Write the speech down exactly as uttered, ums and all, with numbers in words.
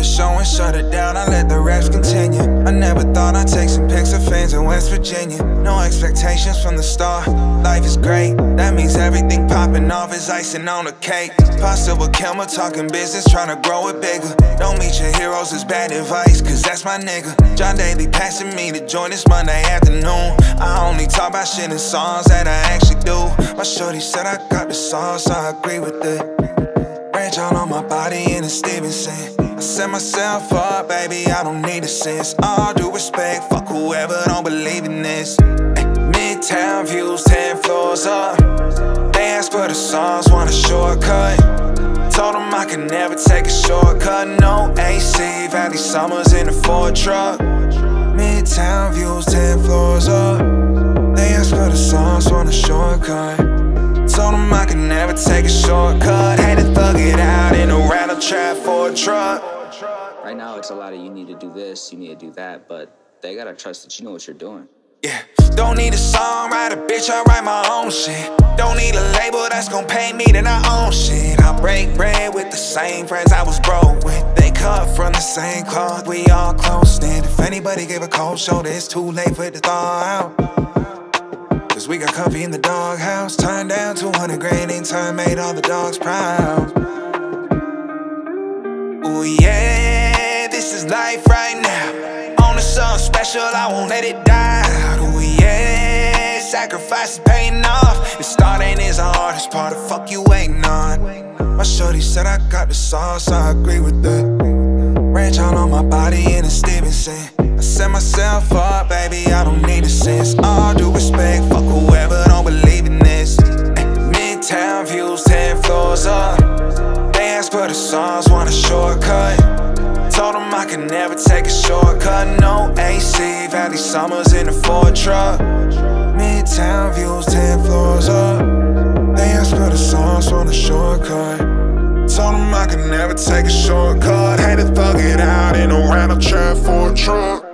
show and shut it down, I let the raps continue. I never thought I'd take some pics of fans in West Virginia. No expectations from the start, life is great. That means everything popping off is icing on the cake. Possible Kilmer talking business, trying to grow it bigger. Don't meet your heroes is bad advice, cause that's my nigga. John Daly passing me to join this Monday afternoon. I only talk about shit in songs that I actually do. My shorty said I got the sauce, so I agree with it. Ranch all on my body in a Stevenson. I set myself up, baby, I don't need a sense. All due respect, fuck whoever don't believe in this. Midtown views, ten floors up. They ask for the sauce, want a shortcut. Told them I could never take a shortcut. No A C, Valley Summers in a Ford truck. Midtown views, ten floors up. They ask for the sauce, want a shortcut. Told them I could never take a shortcut. Had to thug it out in a rattle trap for a truck. Right now it's a lot of you need to do this, you need to do that, but they gotta trust that you know what you're doing. Yeah, don't need a songwriter, bitch, I write my own shit. Don't need a label that's gon' pay me, then I own shit. I break bread with the same friends I was broke with. They cut from the same cloth, we all close-knit. If anybody gave a cold shoulder, it's too late for it to thaw out. Cause we got comfy in the doghouse. Turned down two hundred grand in turn, made all the dogs proud. Ooh yeah, this is life right now. On to something special, I won't let it die. Ooh yeah, sacrifice is paying off. And starting is the hardest part, the fuck you waiting on. My shorty said I got the sauce, I agree with that. Ranch all on my body in a Stevenson. I set myself up, baby, I don't need a sense. All due respect, fuck whoever don't believe in this. Midtown views, ten floors up. They ask for the sauce, want a shortcut. Told them I could never take a shortcut. No A C, Valley Summers in a Ford truck. Midtown views, ten floors up. They ask for the sauce, want a shortcut. Told them I could never take a shortcut. Had to thug it out in a rattle trap for a truck.